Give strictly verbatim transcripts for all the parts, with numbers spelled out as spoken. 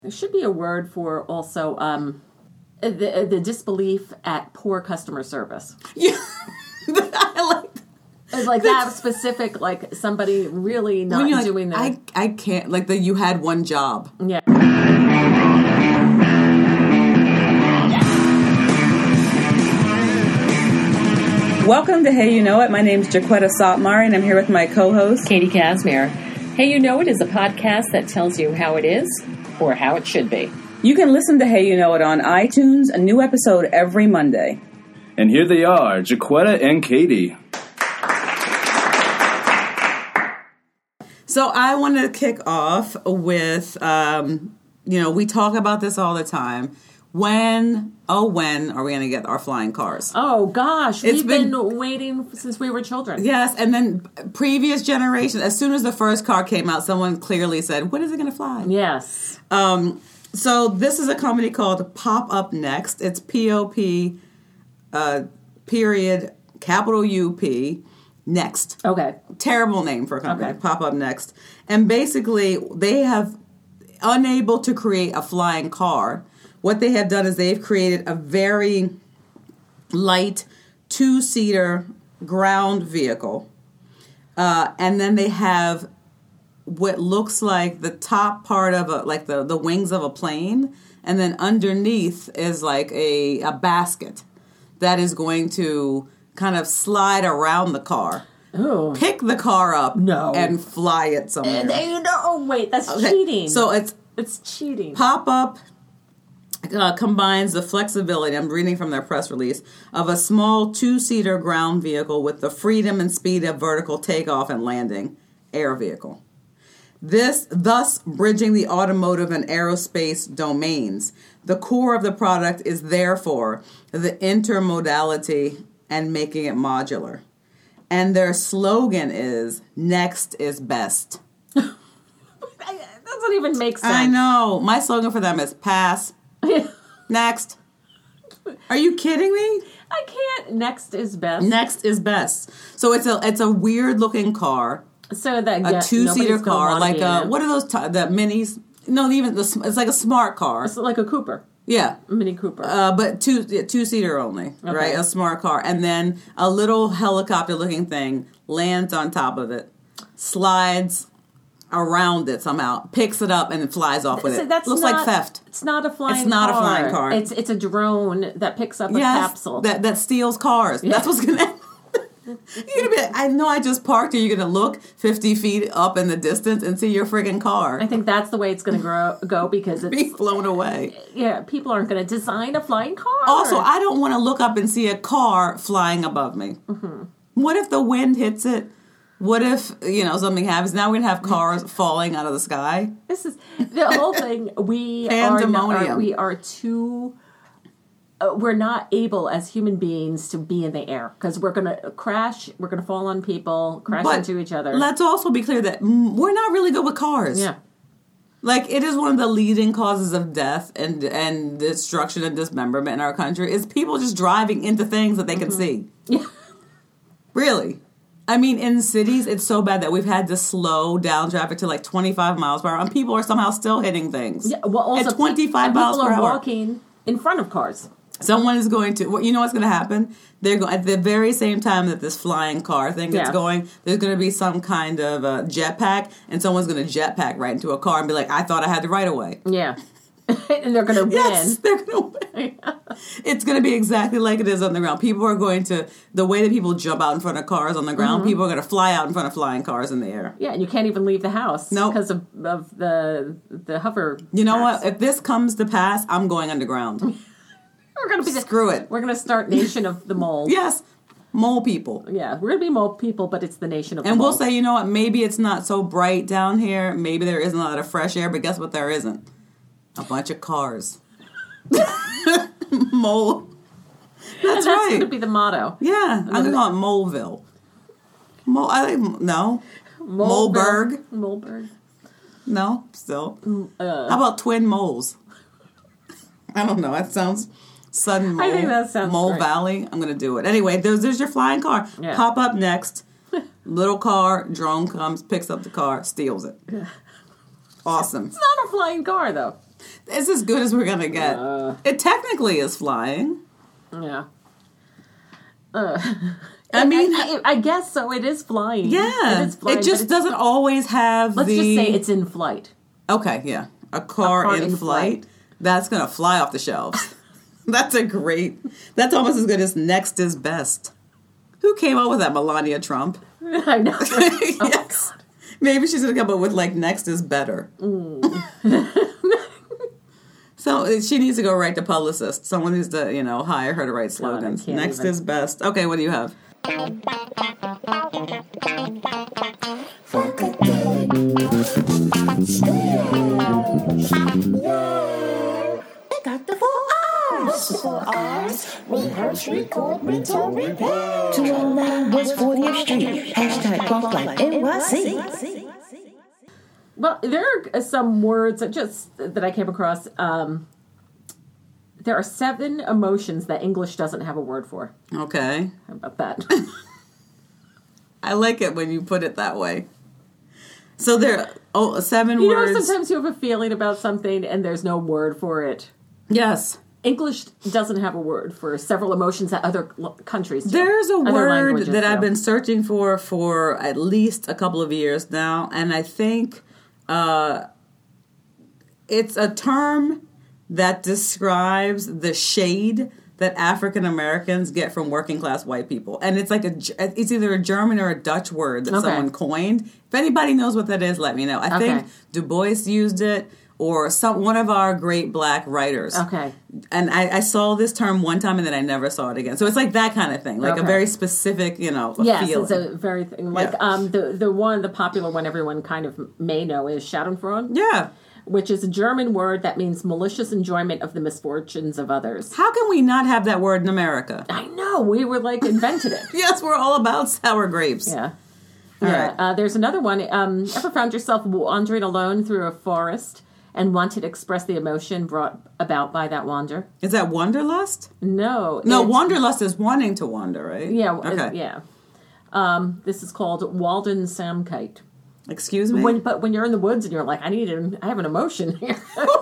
There should be a word for also um, the the disbelief at poor customer service. Yeah, I like that. It's like that specific, like somebody really not like, doing their... I, I can't, like the you had one job. Yeah. Welcome to Hey You Know It. My name's Jaquetta Sotmar, and I'm here with my co-host, Katie Casimir. Hey You Know It is a podcast that tells you how it is or how it should be. You can listen to Hey You Know It on iTunes, a new episode every Monday. And here they are, Jaquetta and Katie. So I wanted to kick off with, um, you know, we talk about this all the time. When, oh, when are we going to get our flying cars? Oh, gosh. It's We've been, been waiting since we were children. Yes, and then previous generations, as soon as the first car came out, someone clearly said, when is it going to fly? Yes. Um, so this is a company called Pop Up Next. It's P O P, uh, period, capital U P, Next. Okay. Terrible name for a company, Okay. Pop Up Next. And basically, they have, unable to create a flying car, what they have done is they've created a very light two-seater ground vehicle. Uh, and then they have what looks like the top part of a, like the, the wings of a plane. And then underneath is like a, a basket that is going to kind of slide around the car. Ooh. Pick the car up No. and fly it somewhere. And, and, oh, wait, that's Okay, cheating. So it's It's cheating. Pop Up uh, combines the flexibility, I'm reading from their press release, of a small two-seater ground vehicle with the freedom and speed of vertical takeoff and landing air vehicle. This, thus bridging the automotive and aerospace domains. The core of the product is therefore the intermodality and making it modular. And their slogan is, next is best. That doesn't even make sense. I know. My slogan for them is pass. Next. Are you kidding me? I can't. Next is best. Next is best. So it's a it's a weird looking car, So that a yeah, two seater nobody's gonna car, wanna like be in a it. what are those t- the minis? No, even the sm- it's like a smart car. It's like a Cooper, Yeah, a Mini Cooper. uh, but two two seater only, Okay. right? A smart car, and then a little helicopter looking thing lands on top of it, slides around it somehow, picks it up, and then flies off with So it. that's Looks not, like theft. It's not a flying. It's not a car. flying car. It's it's a drone that picks up a Yes, capsule. that that steals cars. That's what's gonna. You're gonna be like, I know I just parked here. You're gonna look fifty feet up in the distance and see your friggin' car I think that's the way it's going to grow go because be it's flown away. yeah. People aren't going to design a flying car. Also, I don't want to look up and see a car flying above me. Mm-hmm. What if the wind hits it? What if, you know, something happens? Now we're going to have cars falling out of the sky. This is the whole thing. We are, Pandemonium. are we are too. Uh, we're not able as human beings to be in the air because we're going to crash. We're going to fall on people, crash But into each other. let's also be clear that mm, we're not really good with cars. Yeah. Like, it is one of the leading causes of death and, and destruction and dismemberment in our country is people just driving into things that they can see. Yeah. Really? I mean, in cities, it's so bad that we've had to slow down traffic to like twenty-five miles per hour, and people are somehow still hitting things. Yeah, well, also at twenty-five and miles people per are hour. walking in front of cars. Someone is going to, well, you know what's going to happen? They're going at the very same time that this flying car thing Yeah. is going. There's going to be some kind of uh, jetpack, and someone's going to jetpack right into a car and be like, "I thought I had the right of way." Yeah, and they're going to win. Yes, they're going to win. It's going to be exactly like it is on the ground. People are going to, the way that people jump out in front of cars on the ground, Mm-hmm. people are going to fly out in front of flying cars in the air. Yeah, and you can't even leave the house Nope. because of, of the the hover. You know packs. what? If this comes to pass, I'm going underground. We're going to be the, Screw it. We're going to start Nation of the Mole. Yes, mole people. Yeah, we're going to be mole people, but it's the Nation of the And Mole. we'll say, you know what? Maybe it's not so bright down here. Maybe there isn't a lot of fresh air, but guess what? There isn't. A bunch of cars. Mole. That's, and that's right. going to be the motto. Yeah, I'm gonna call it Moleville. Mole. I like no. Moleberg. Moleberg. No, still. Uh, How about twin moles? I don't know. That sounds sudden mole. I think that sounds Mole great. Valley. I'm gonna do it anyway. There's there's your flying car. Yeah. Pop up next. Little car. Drone comes, picks up the car, steals it. Awesome. It's not a flying car, though. It's as good as we're gonna get. Uh, it technically is flying. Yeah. Uh, I mean, I, I, I guess so. It is flying. Yeah, it, is flying, it just doesn't always have. Let's the... just say it's in flight. Okay, yeah, a car, a car in, in flight, flight. That's gonna fly off the shelves. That's a great. That's almost as good as next is best. Who came up with that? Melania Trump. I know. Yes. Oh, maybe she's gonna come up with like next is better. Mm. So she needs to go write to publicist. Someone needs to, you know, hire her to write slogans. God, next even. is best. Okay, what do you have? Got the four R's. Four R's. Rehearse, record, retell, repair. two oh nine West fortieth Street. Hashtag Funk Life N Y C. Well, there are some words that just that I came across. Um, there are seven emotions that English doesn't have a word for. Okay. How about that? I like it when you put it that way. So there are oh, seven you words. You know, sometimes you have a feeling about something and there's no word for it. Yes. English doesn't have a word for several emotions that other countries do. There's a other word that do. I've been searching for for at least a couple of years now, and I think uh, it's a term that describes the shade that African Americans get from working class white people. And it's like a, it's either a German or a Dutch word that okay. someone coined. If anybody knows what that is, let me know. I okay. think Du Bois used it, or some one of our great black writers. Okay. And I, I saw this term one time and then I never saw it again. So it's like that kind of thing, like okay. a very specific, you know, yes, feeling. It's a very thing. Like yeah. um, the the one, the popular one everyone kind of may know is Schadenfreude. Yeah. Which is a German word that means malicious enjoyment of the misfortunes of others. How can we not have that word in America? I know. We were like invented it. Yes, we're all about sour grapes. Yeah. All yeah. right. Uh, there's another one. Um, ever found yourself wandering alone through a forest and wanted to express the emotion brought about by that wander? Is that wanderlust? No. No, wanderlust is wanting to wander, right? Yeah. Okay. Yeah. Um, this is called Waldensamkeit. Excuse me? When, but when you're in the woods and you're like, I need an, I have an emotion here.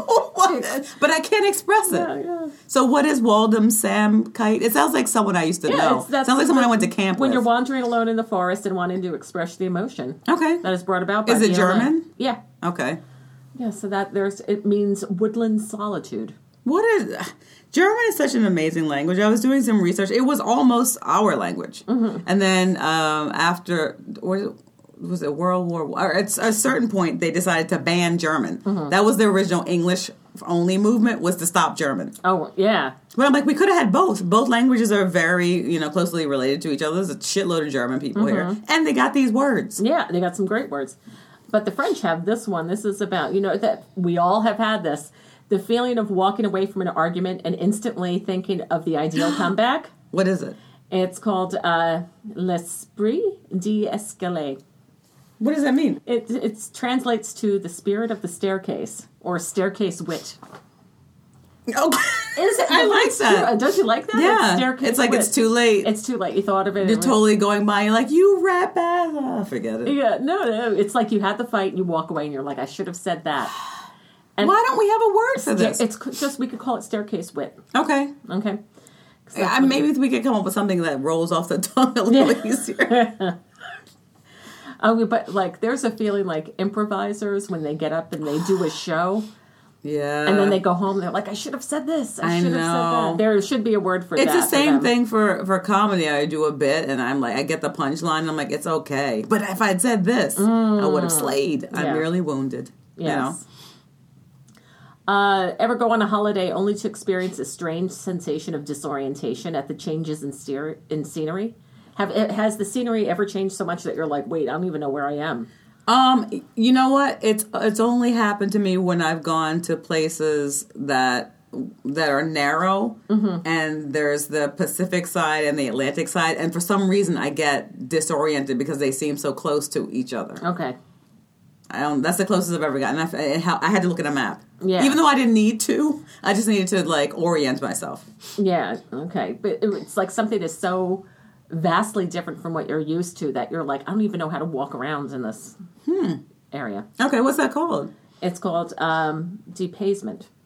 But I can't express it. Yeah, yeah. So what is Waldensamkeit? It sounds like someone I used to yeah, know. It sounds like someone I went to camp when with. When you're wandering alone in the forest and wanting to express the emotion. Okay. That is brought about by Is it German? alone. Yeah. Okay. Yeah, so that there's it means woodland solitude. What is German is such an amazing language. I was doing some research. It was almost our language. Mm-hmm. And then um, after or was it World War One? Or at a certain point, they decided to ban German. Mm-hmm. That was the original English only movement, was to stop German. Oh, yeah. But I'm like, we could have had both. Both languages are very, you know, closely related to each other. There's a shitload of German people mm-hmm. here. And they got these words. Yeah, they got some great words. But the French have this one. This is about, you know, that we all have had this. The feeling of walking away from an argument and instantly thinking of the ideal comeback. What is it? It's called uh, l'esprit d'escalier. What does that mean? It it translates to the spirit of the staircase or staircase wit. Oh, is it? I like that. True. Don't you like that? Yeah, it's, staircase it's like wit. It's too late. It's too late. You thought of it. You're totally going by. You're like, you rat ass. Oh, forget it. Yeah, no, no. It's like you had the fight and you walk away and you're like, I should have said that. And why don't we have a word for this? It's just we could call it staircase wit. Okay. Okay. Yeah, maybe we could come up with something that rolls off the tongue a little yeah. easier. Oh, but like, there's a feeling like improvisers when they get up and they do a show. Yeah. And then they go home and they're like, I should have said this. I, I should know. have said that. There should be a word for it's that. It's the same for thing for, for comedy. I do a bit and I'm like, I get the punchline and I'm like, it's okay. But if I had said this, mm. I would have slayed. I'm yeah. merely wounded. Yes. You know? Uh, ever go on a holiday only to experience a strange sensation of disorientation at the changes in, steer- in scenery? Have Has the scenery ever changed so much that you're like, wait, I don't even know where I am? Um, you know what? It's it's only happened to me when I've gone to places that that are narrow, mm-hmm. and there's the Pacific side and the Atlantic side, and for some reason I get disoriented because they seem so close to each other. Okay. I don't, that's the closest I've ever gotten. I, I had to look at a map. Yeah. Even though I didn't need to, I just needed to like orient myself. Yeah. Okay. But it's like something is so vastly different from what you're used to that you're like, I don't even know how to walk around in this hmm. area. Okay. What's that called? It's called um, depaysement.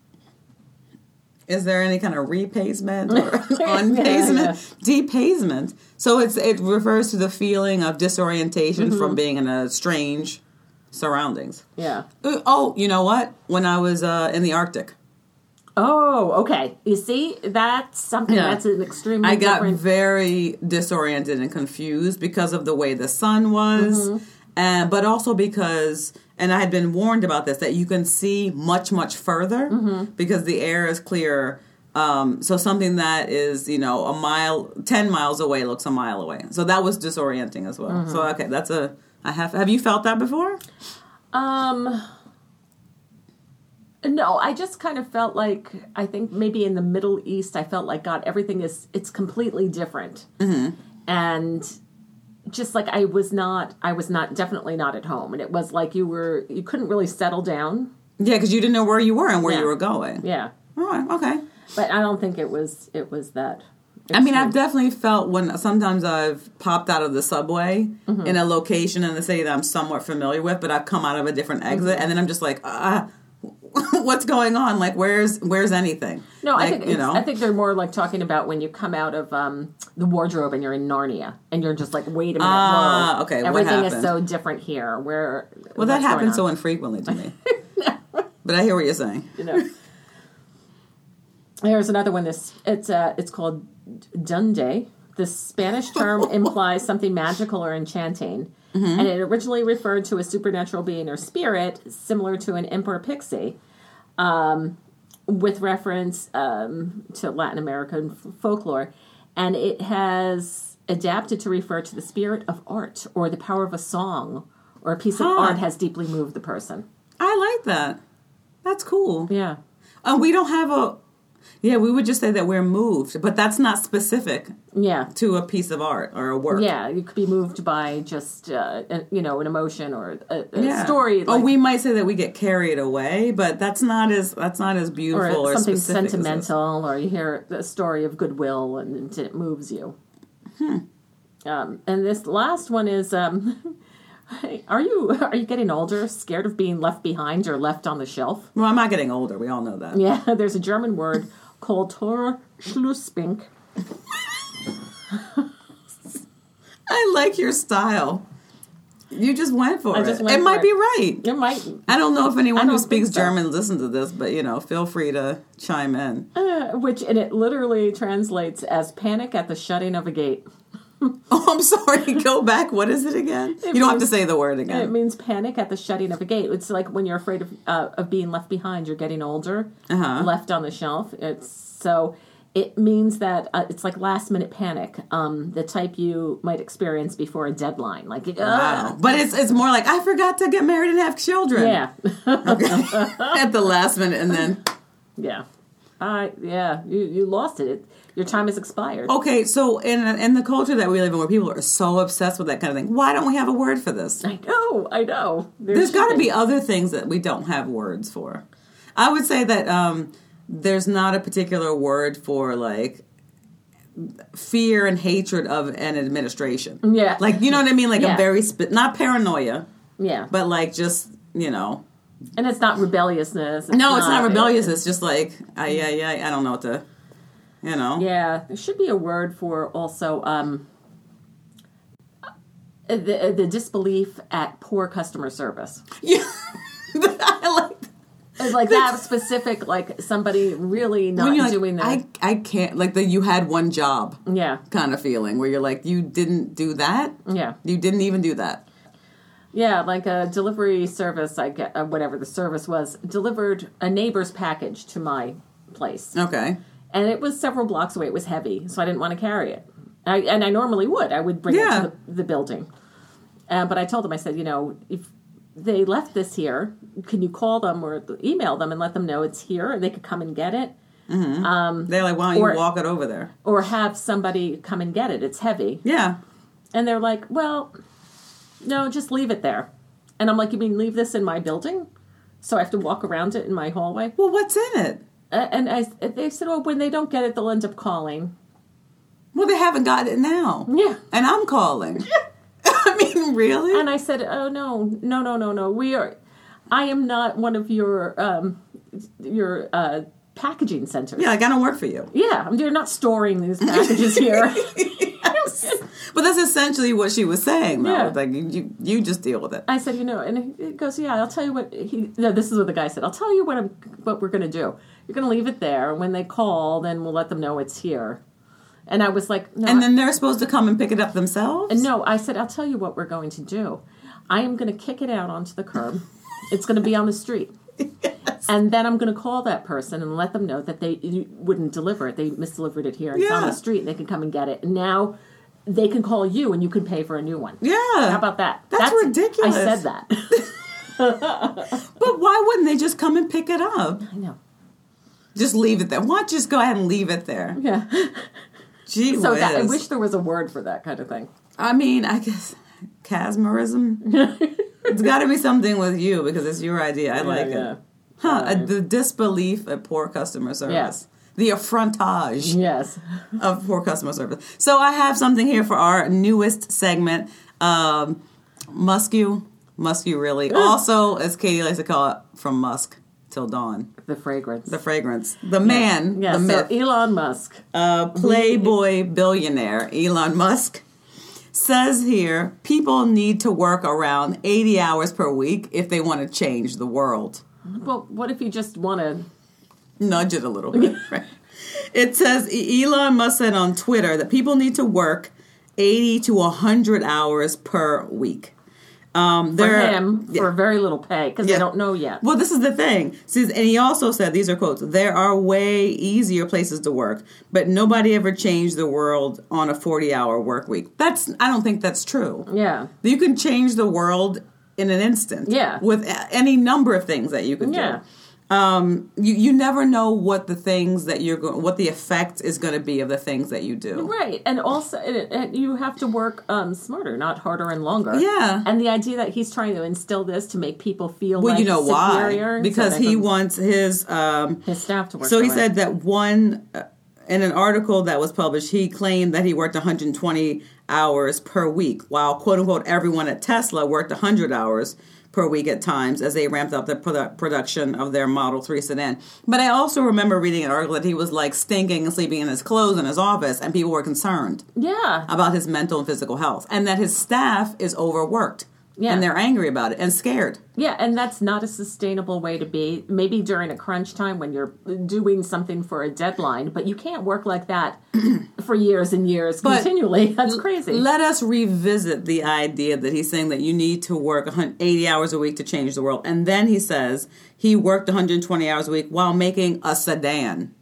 is there any kind of repavement or unpavement? Yeah, yeah. Depavement. So it's it refers to the feeling of disorientation Mm-hmm. from being in a strange surroundings. Yeah. Uh, Oh, you know what? When I was uh, in the Arctic, Oh, okay. You see, that's something Yeah. that's an extremely I got different. very disoriented and confused because of the way the sun was, Mm-hmm. and but also because, and I had been warned about this, that you can see much much further Mm-hmm. because the air is clearer. Um, so something that is, you know, a mile, ten miles away looks a mile away. So that was disorienting as well. Mm-hmm. So okay, that's a. I have. Have you felt that before? Um. No, I just kind of felt like, I think maybe in the Middle East, I felt like, God, everything is, it's completely different. Mm-hmm. And just like I was not, I was not, definitely not at home. And it was like you were, you couldn't really settle down. Yeah, because you didn't know where you were and where Yeah. you were going. Yeah. All right. Okay. But I don't think it was, it was that. I mean, extreme. I've definitely felt when sometimes I've popped out of the subway Mm-hmm. in a location in the city that I'm somewhat familiar with, but I've come out of a different exit, Mm-hmm. and then I'm just like, ah, what's going on? Like, where's where's anything? No, like, I think you it's, know, I think they're more like talking about when you come out of um, the wardrobe and you're in Narnia and you're just like, wait a minute, Ah, whoa, okay, what everything is happened? so different here. Where well, that what's going happens so on? infrequently to me. But I hear what you're saying. You know. There's another one. This it's uh it's called Dunde. The Spanish term implies something magical or enchanting, Mm-hmm. and it originally referred to a supernatural being or spirit similar to an imp or pixie, um, with reference um, to Latin American f- folklore, and it has adapted to refer to the spirit of art or the power of a song or a piece of Huh. art has deeply moved the person. I like that. That's cool. Yeah. Uh, we don't have a. Yeah, we would just say that we're moved, but that's not specific Yeah. to a piece of art or a work. Yeah, you could be moved by just, uh, a, you know, an emotion or a, a Yeah. story. Or Like, we might say that we get carried away, but that's not as that's not as beautiful or or, something specific as this. sentimental, or you hear a story of goodwill and it moves you. Hmm. Um, and this last one is, um, are you are you getting older, scared of being left behind or left on the shelf? Well, I'm not getting older. We all know that. Yeah, there's a German word called Torschlussspink. I like your style. You just went for I it. just went it for might it. be right. You might, I don't know if anyone I who don't speaks think so. German listens to this, but you know, feel free to chime in. uh, which, and it literally translates as panic at the shutting of a gate. Oh, I'm sorry. Go back. What is it again? you don't have to say the word It again. means panic at the shutting of a gate. It's like when you're afraid of uh, of being left behind. You're getting older, Uh-huh. left on the shelf. It's so it means that uh, it's like last minute panic, um, the type you might experience before a deadline. Like, Wow. wow, But it's it's more like I forgot to get married and have children. yeah, At the last minute, and then yeah, I yeah, you you lost it. it. Your time has expired. okay. So in in the culture that we live in, where people are so obsessed with that kind of thing, why don't we have a word for this? I know, I know. There There's got to should be other things that we don't have words for. I would say that um, there's not a particular word for like fear and hatred of an administration. Yeah. Like, you know what I mean? Like Yeah. a very, spe- not paranoia, Yeah, but like just, you know. and it's not rebelliousness. No, it's not rebellious. It's just like, I, yeah, yeah, I don't know what to, you know. Yeah, there should be a word for also um, the the disbelief at poor customer service. Yeah. I like It's like that specific, like somebody really not when you're like, doing their I, I can't, like the you had one job yeah, kind of feeling where you're like, you didn't do that? yeah, You didn't even do that. yeah. Like a delivery service, I get uh, whatever the service was, delivered a neighbor's package to my place, Okay. and it was several blocks away. It was heavy, so I didn't want to carry it. I, and I normally would. I would bring Yeah. it to the, the building, uh, but I told them, I said, you know, if they left this here, can you call them or email them and let them know it's here and they could come and get it? They're like, why don't Or- you walk it over there? Or have somebody come and get it. It's heavy. Yeah. And they're like, well, no, just leave it there. And I'm like, you mean leave this in my building? So I have to walk around it in my hallway? Well, what's in it? Uh, and I, they said, well, when they don't get it, they'll end up calling. Well, they haven't got it now. Yeah. And I'm calling. I mean, really? And I said, oh, no, no, no, no, no. We are, I am not one of your, um, your, uh, packaging centers. Yeah, like I don't work for you. Yeah, I'm, they're not storing these packages here. But that's essentially what she was saying, though. Yeah. Like, you, you just deal with it. I said, you know, and it goes, yeah, I'll tell you what, he, no, this is what the guy said. I'll tell you what I'm, what we're going to do. You're going to leave it there. When they call, then we'll let them know it's here. And I was like, no. And then they're supposed to come and pick it up themselves? And no, I said, I'll tell you what we're going to do. I am going to kick it out onto the curb. It's going to be on the street. Yes. And then I'm going to call that person and let them know that they wouldn't deliver it. They misdelivered it here. It's yeah. on the street, and they can come and get it. And now they can call you, and you can pay for a new one. Yeah. How about that? That's, That's ridiculous. I said that. But why wouldn't they just come and pick it up? I know. Just leave it there. Why don't you just go ahead and leave it there? Yeah. Gee so whiz. that, I wish there was a word for that kind of thing. I mean, I guess Casmerism. It's got to be something with you because it's your idea. I Yeah, like yeah. it. Huh? Uh, the disbelief at poor customer service. Yes. The affrontage Yes. of poor customer service. So I have something here for our newest segment. Um, Muscu. Muscu, really. Also, as Katie likes to call it, from Musk till dawn. The fragrance. The fragrance. The man. Yeah, the so myth. Elon Musk. Uh, Playboy billionaire Elon Musk says here people need to work around eighty hours per week if they want to change the world. Well, what if you just want to... Nudge it a little bit. Right? It says Elon Musk said on Twitter that people need to work eighty to one hundred hours per week. Um, For there- him, yeah. for very little pay, because Yeah. they don't know yet. Well, this is the thing. Says, and he also said, these are quotes, there are way easier places to work, but nobody ever changed the world on a forty-hour work week. That's, I don't think that's true. Yeah. You can change the world in an instant. Yeah. With a- any number of things that you can Yeah. do. Um, you, you never know what the things that you're going, what the effect is going to be of the things that you do. Right, and also it, it, you have to work um, smarter, not harder and longer. Yeah. And the idea that he's trying to instill this to make people feel Well, like you know superior, why? so Because they he can- wants his, um, his staff to work. so he for it. said that one, uh, in an article that was published, he claimed that he worked one hundred twenty hours per week, while quote unquote everyone at Tesla worked one hundred hours per week at times as they ramped up the produ- production of their Model three sedan. But I also remember reading an article that he was like stinking and sleeping in his clothes in his office, and people were concerned Yeah. about his mental and physical health, and that his staff is overworked. Yeah. And they're angry about it and scared. Yeah, and that's not a sustainable way to be. Maybe during a crunch time when you're doing something for a deadline, but you can't work like that for years and years But continually. That's crazy. Let us revisit the idea that he's saying that you need to work eighty hours a week to change the world. And then he says he worked one hundred twenty hours a week while making a sedan.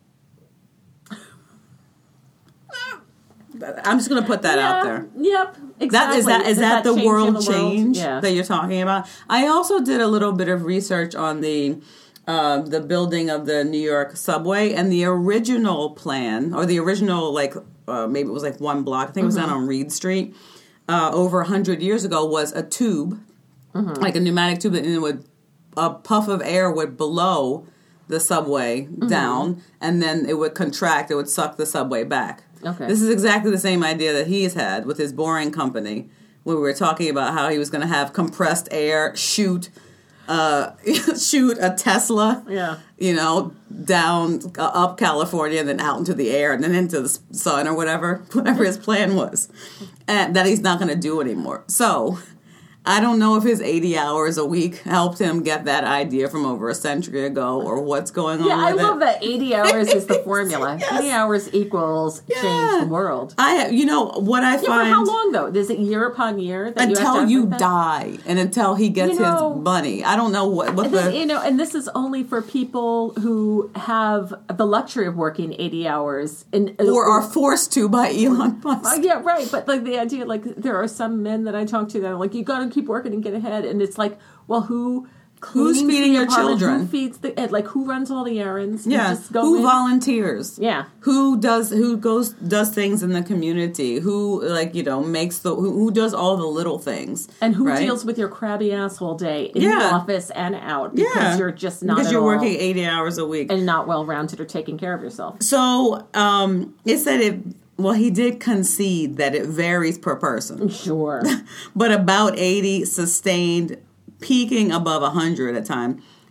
I'm just going to put that yeah, out there. Yep, exactly. That is that is Does that, the change world in the change Yeah. that you're talking about? I also did a little bit of research on the uh, the building of the New York subway, and the original plan, or the original like uh, maybe it was like one block. I think it was Mm-hmm. down on Reed Street. Uh, over a hundred years ago, was a tube, Mm-hmm. like a pneumatic tube, and it would a puff of air would blow the subway Mm-hmm. down, and then it would contract. It would suck the subway back. Okay. This is exactly the same idea that he's had with his Boring Company, when we were talking about how he was going to have compressed air shoot, uh, shoot a Tesla, Yeah. you know, down uh, up California and then out into the air and then into the sun or whatever, whatever his plan was, and that he's not going to do anymore. So I don't know if his eighty hours a week helped him get that idea from over a century ago, or what's going on Yeah, I with love it. that eighty hours is the formula. Yes. eighty hours equals Yeah. change the world. I, you know, what I Yeah, for find how long, though? Is it year upon year? That until you, have to you have that? die and until he gets You know, his money. I don't know what what And this- the you know, and this is only for people who have the luxury of working eighty hours. In, or are forced to by Elon Uh, Musk. yeah, right. But like the idea, like there are some men that I talk to that are like, you got to keep working and get ahead. And it's like, well, who Who's cleans feeding the your apartment? children? Who feeds the and, like who runs all the errands? You Yeah, just go who in. volunteers? Yeah. who does who goes does things in the community? Who like you know makes the who, who does all the little things? And who right? deals with your crabby ass all day in Yeah. the office and out because Yeah, you're just not because at you're all working eighty hours a week. and not well rounded or taking care of yourself. So um, it said it. Well, he did concede that it varies per person, Sure. but about eighty sustained, peaking above one hundred at time.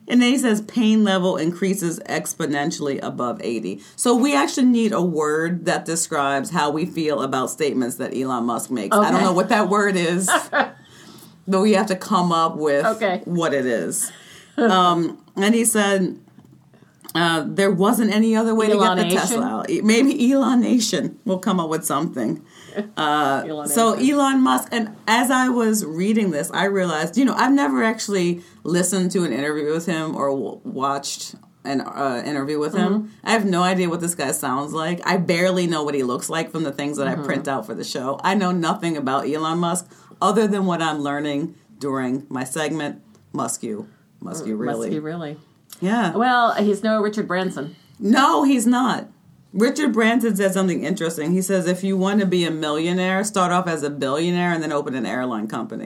And then he says pain level increases exponentially above eighty. So we actually need a word that describes how we feel about statements that Elon Musk makes. Okay. I don't know what that word is, but we have to come up with Okay. what it is. Um, and he said uh, there wasn't any other way to get the Elonation? Tesla out. Maybe Elon Nation will come up with something. Uh, Elon so Nation. Elon Musk, and as I was reading this, I realized, you know, I've never actually listened to an interview with him or w- watched an uh, interview with him. Mm-hmm. I have no idea what this guy sounds like. I barely know what he looks like from the things that Mm-hmm. I print out for the show. I know nothing about Elon Musk other than what I'm learning during my segment, Musk You. Musk You really. Must be really. Yeah. Well, he's no Richard Branson. No, he's not. Richard Branson said something interesting. He says if you want to be a millionaire, start off as a billionaire and then open an airline company.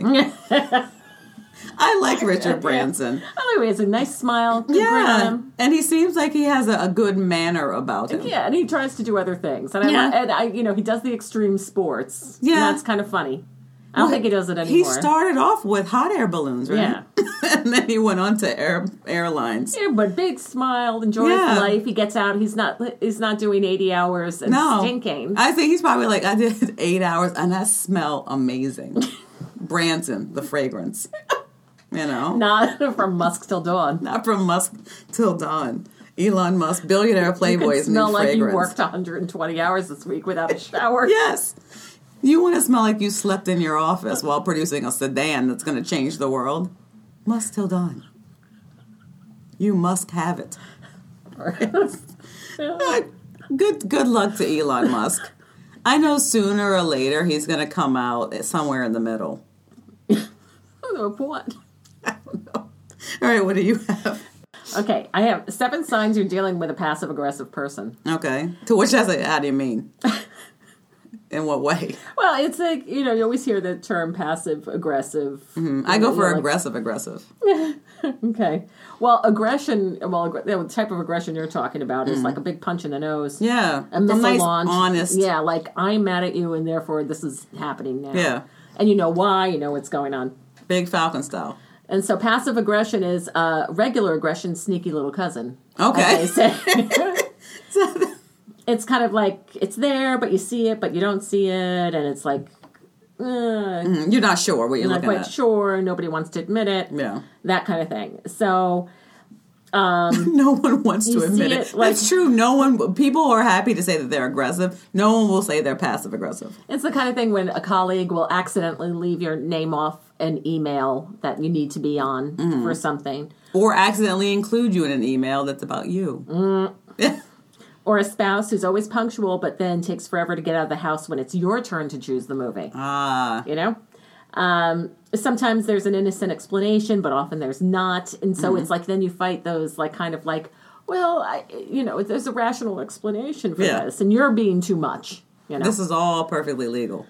I like Richard Branson. I like he has a nice smile. Good grin on Yeah. him. And he seems like he has a, a good manner about him. Yeah, and he tries to do other things. And I, Yeah. and I you know, he does the extreme sports. Yeah. And that's kind of funny. I don't think he does it anymore. He started off with hot air balloons, right? Yeah. And then he went on to air airlines. Yeah, but big smile, enjoys Yeah. life. He gets out. He's not. He's not doing eighty hours and No. stinking. I think he's probably like, I did eight hours and I smell amazing. Branson, the fragrance. You know? Not from musk till dawn. Not from Musk till dawn. Elon Musk, billionaire You playboy's can smell new like fragrance. you worked one hundred twenty hours this week without a shower. Yes. You want to smell like you slept in your office while producing a sedan that's going to change the world? Musk till dawn. You must have it. Uh, good good luck to Elon Musk. I know sooner or later he's going to come out somewhere in the middle. What? All right, what do you have? Okay, I have seven signs you're dealing with a passive aggressive person. Okay. To which I say, how do you mean? In what way? Well, it's like, you know, you always hear the term passive aggressive. I go for like- aggressive aggressive. Okay. Well, aggression, well, aggr- the type of aggression you're talking about is like a big punch in the nose. Yeah. A missile nice, launch. honest. Yeah, like I'm mad at you and therefore this is happening now. Yeah. And you know why, you know what's going on. Big Falcon style. And so passive aggression is uh, regular aggression's sneaky little cousin. Okay. As they say. It's kind of like it's there, but you see it, but you don't see it, and it's like uh, You're not sure what you're you're not looking quite at. sure. Nobody wants to admit it. Yeah. That kind of thing. So No one wants You to admit see it. it, like- That's true. No one. People are happy to say that they're aggressive. No one will say they're passive aggressive. it's the kind of thing when a colleague will accidentally leave your name off an email that you need to be on Mm-hmm. for something. Or accidentally include you in an email that's about you. Mm. Or a spouse who's always punctual but then takes forever to get out of the house when it's your turn to choose the movie. Ah. You know? Um, sometimes there's an innocent explanation, but often there's not. And so it's like then you fight those, like, kind of like, well, I, you know, there's a rational explanation for Yeah. this, and you're being too much. You know? This is all perfectly legal.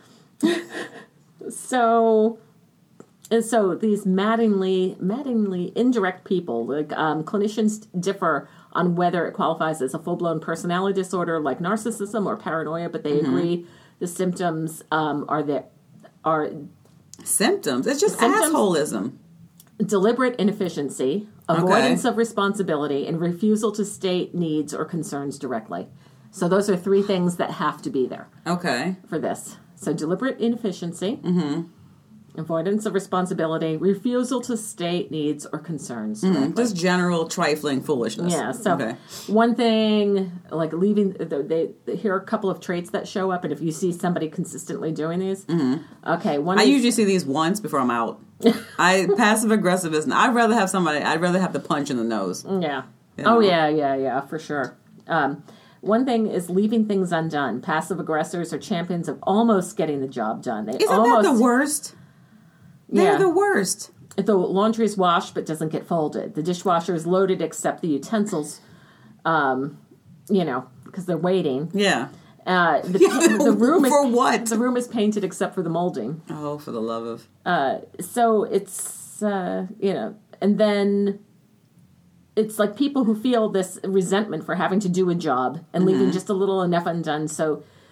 So, and so these maddeningly, maddeningly indirect people, like um, clinicians differ on whether it qualifies as a full-blown personality disorder like narcissism or paranoia, but they Mm-hmm. agree the symptoms um, are that are Symptoms. It's just Symptoms? assholism. deliberate inefficiency, avoidance of responsibility, and refusal to state needs or concerns directly. So those are three things that have to be there Okay. for this. So deliberate inefficiency, Mm-hmm. avoidance of responsibility, refusal to state needs or concerns. directly. Just general trifling foolishness. Yeah. So Okay. one thing, like leaving, they, they here are a couple of traits that show up, and if you see somebody consistently doing these, okay. One. Mm-hmm. I is, usually see these once before I'm out. I passive aggressive isn't. I'd rather have somebody. I'd rather have the punch in the nose. Yeah. You Oh know? yeah, yeah, yeah, for sure. Um, one thing is leaving things undone. Passive aggressors are champions of almost getting the job done. They Isn't almost, that the worst? They're Yeah. the worst. If the laundry's washed but doesn't get folded, the dishwasher is loaded except the utensils, um, you know, because they're waiting. Yeah. Uh, the, the room is For what? The room is painted except for the molding. Oh, for the love of. So it's uh, you know, and then it's like people who feel this resentment for having to do a job and leaving just a little enough undone. So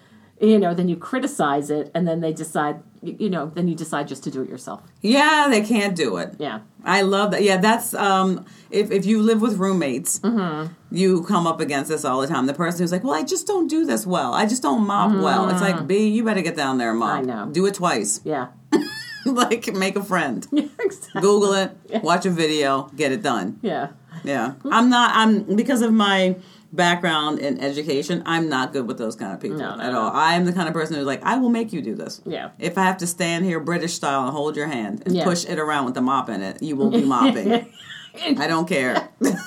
you know, then you criticize it, and then they decide, you know, then you decide just to do it yourself. Yeah, they can't do it. Yeah. I love that. Yeah, that's, um, if, if you live with roommates, mm-hmm. you come up against this all the time. The person who's like, well, I just don't do this well. I just don't mop mm-hmm. well. It's like, B, you better get down there and mop. I know. Do it twice. Yeah. Like, make a friend. Yeah, exactly. Google it, Yeah. watch a video, get it done. Yeah. Yeah. I'm not, I'm, because of my background in education, I'm not good with those kind of people No, no, at no. all. I'm the kind of person who's like, I will make you do this. Yeah. If I have to stand here British style and hold your hand and Yeah. push it around with the mop in it, you will be mopping. I don't care.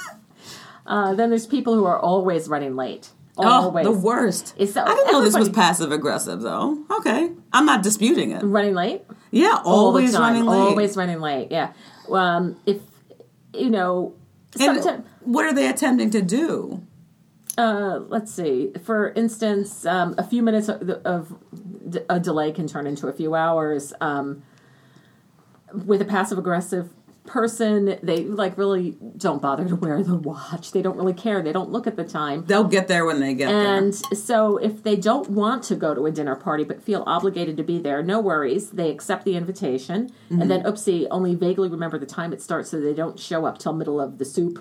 Uh, then there's people who are always running late. Oh, Always. the worst. It's so- I didn't know this was everybody- passive aggressive, though. Okay. I'm not disputing it. Running late? Yeah, All the always time. running late. Always running late, yeah. Um, if, you know, And sometimes... what are they attempting to do? Uh, let's see. For instance, um, a few minutes of, of a delay can turn into a few hours. Um, with a passive aggressive person, they like really don't bother to wear the watch. They don't really care. They don't look at the time. They'll get there when they get And there. so if they don't want to go to a dinner party but feel obligated to be there, no worries. They accept the invitation. Mm-hmm. And then, oopsie, only vaguely remember the time it starts so they don't show up till middle of the soup.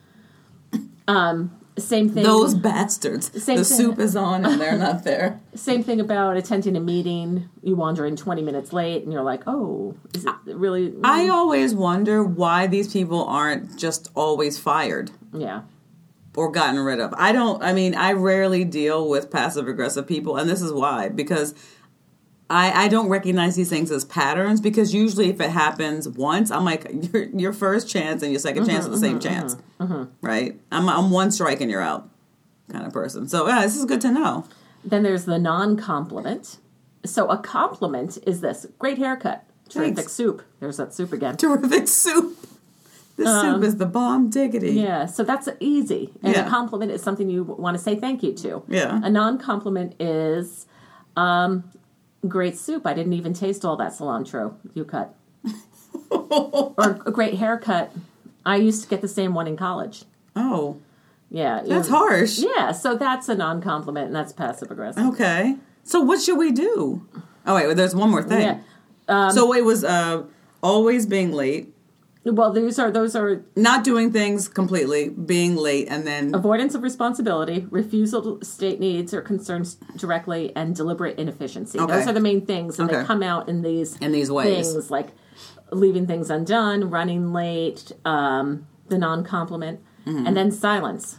Um, same thing. Those bastards. Same the thing. soup is on and they're not there. Same thing about attending a meeting. You wander in twenty minutes late and you're like, oh, is it really? I always wonder why these people aren't just always fired Yeah. or gotten rid of. I don't, I mean, I rarely deal with passive aggressive people, and this is why, because I, I don't recognize these things as patterns, because usually if it happens once, I'm like, your, your first chance and your second chance is the same chance, right? I'm, I'm one strike and you're out kind of person. So yeah, this is good to know. Then there's the non-compliment. So a compliment is this: great haircut, terrific Thanks. soup. There's that soup again. Terrific soup. This soup is the bomb diggity. Yeah, so that's easy. And Yeah. a compliment is something you want to say thank you to. Yeah. A non-compliment is, um, great soup. I didn't even taste all that cilantro you cut. Or a great haircut. I used to get the same one in college. Oh, Yeah. that's you- harsh. Yeah, so that's a non-compliment, and that's passive-aggressive. Okay. So what should we do? Oh, wait, well, there's one more thing. Yeah. so it was uh, always being late, Well, those are those are not doing things completely, being late, and then... avoidance of responsibility, refusal to state needs or concerns directly, and deliberate inefficiency. Okay. Those are the main things, and Okay. they come out in these In these ways. things like leaving things undone, running late, um, the non-compliment, Mm-hmm. and then silence.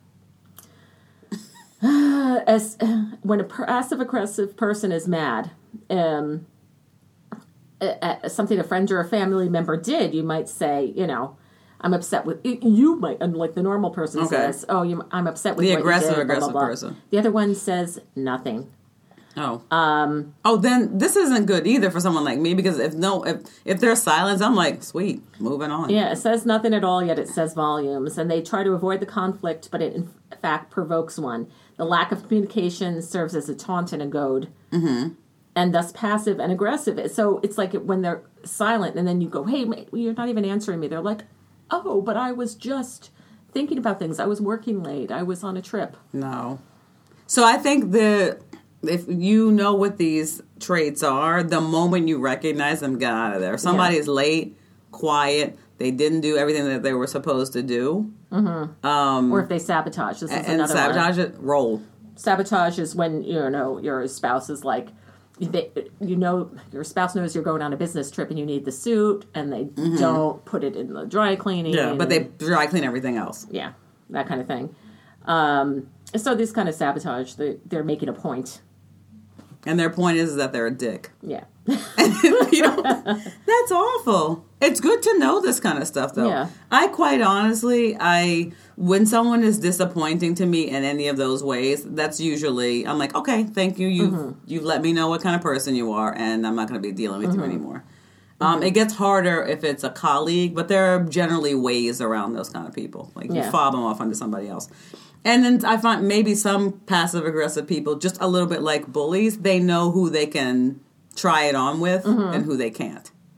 As when a passive-aggressive person is mad, um, at something a friend or a family member did, you might say, you know, I'm upset with you. Might, like the normal person Okay. says, "Oh, you, I'm upset with The what aggressive, you did, blah, blah, aggressive blah." person. The other one says nothing. Oh. Um, oh, then this isn't good either for someone like me, because if no, if if there's silence, I'm like, sweet, moving on. Yeah, it says nothing at all, yet it says volumes, and they try to avoid the conflict, but it in fact provokes one. The lack of communication serves as a taunt and a goad. Mm-hmm. And thus passive and aggressive. So it's like when they're silent and then you go, hey, mate, you're not even answering me. They're like, oh, but I was just thinking about things. I was working late. I was on a trip. No. So I think the if you know what these traits are, the moment you recognize them, get out of there. If somebody Yeah. is late, quiet, they didn't do everything that they were supposed to do. Mm-hmm. Um, or if they sabotage. This is And another sabotage one. it, roll. Sabotage is when, you know, your spouse is like, they, you know, your spouse knows you're going on a business trip and you need the suit, and they mm-hmm. don't put it in the dry cleaning. Yeah, but they dry clean everything else. Yeah, that kind of thing. Um, so this kind of sabotage, they, they're making a point. And their point is that they're a dick. Yeah. You know, that's awful. It's good to know this kind of stuff, though. Yeah. I quite honestly, I when someone is disappointing to me in any of those ways, that's usually I'm like, okay, thank you. You've mm-hmm. you've let me know what kind of person you are, and I'm not going to be dealing with mm-hmm. you anymore. Um, mm-hmm. It gets harder if it's a colleague, but there are generally ways around those kind of people. Like you Yeah. fob them off onto somebody else. And then I find maybe some passive-aggressive people, just a little bit like bullies, they know who they can try it on with mm-hmm. and who they can't.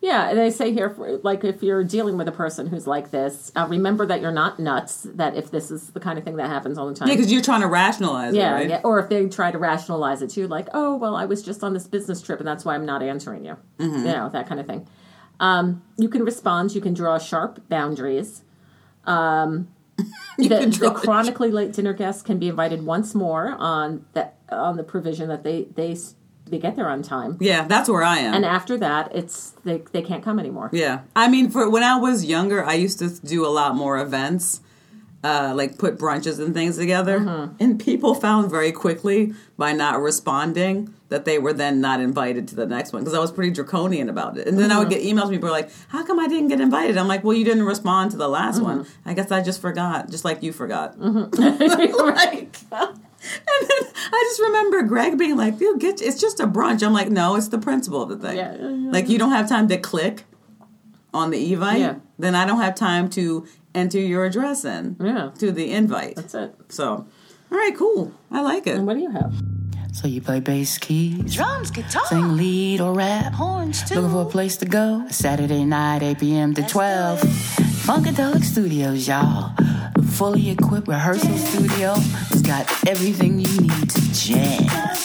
Yeah, they say here, for, like, if you're dealing with a person who's like this, uh, remember that you're not nuts, that if this is the kind of thing that happens all the time. Yeah, because you're trying to rationalize yeah, it, right? Yeah, or if they try to rationalize it to you, like, oh, well, I was just on this business trip, and that's why I'm not answering you. Mm-hmm. You know, that kind of thing. Um, you can respond. You can draw sharp boundaries. Um, you the, can draw the chronically late dinner guests can be invited once more on the, on the provision that they, they they get there on time. Yeah, that's where I am. And after that, it's they they can't come anymore. Yeah, I mean, for when I was younger, I used to do a lot more events, uh, like put brunches and things together, mm-hmm. and people found very quickly by not responding that they were then not invited to the next one, because I was pretty draconian about it. And then mm-hmm. I would get emails from people like, "How come I didn't get invited?" I'm like, "Well, you didn't respond to the last mm-hmm. one. I guess I just forgot, just like you forgot." Mm-hmm. like. And then I just remember Greg being like, "Dude, get it's just a brunch." I'm like, "No, it's the principle of the thing. Yeah, yeah, yeah. Like, you don't have time to click on the Evite, yeah. then I don't have time to enter your address in yeah. to the invite." That's it. So, all right, cool. I like it. And what do you have? So you play bass keys, Drums, guitar, sing lead or rap, horns too. Looking for a place to go? Saturday night, eight p.m. to twelve. Funkadelic Studios, y'all. Fully equipped rehearsal studio. It's got everything you need to jam.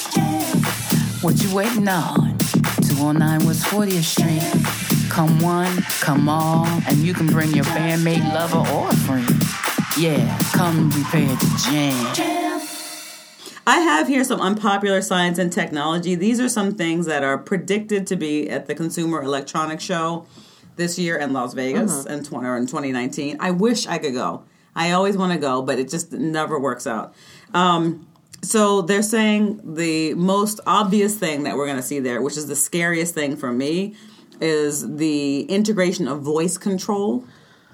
What you waiting on? two oh nine West fortieth Street. Come one, come all, and you can bring your bandmate, lover, or a friend. Yeah, come prepared to jam. I have here some unpopular science and technology. These are some things that are predicted to be at the Consumer Electronics Show this year in Las Vegas mm-hmm. in, twenty, or in twenty nineteen. I wish I could go. I always want to go, but it just never works out. Um, so they're saying the most obvious thing that we're going to see there, which is the scariest thing for me, is the integration of voice control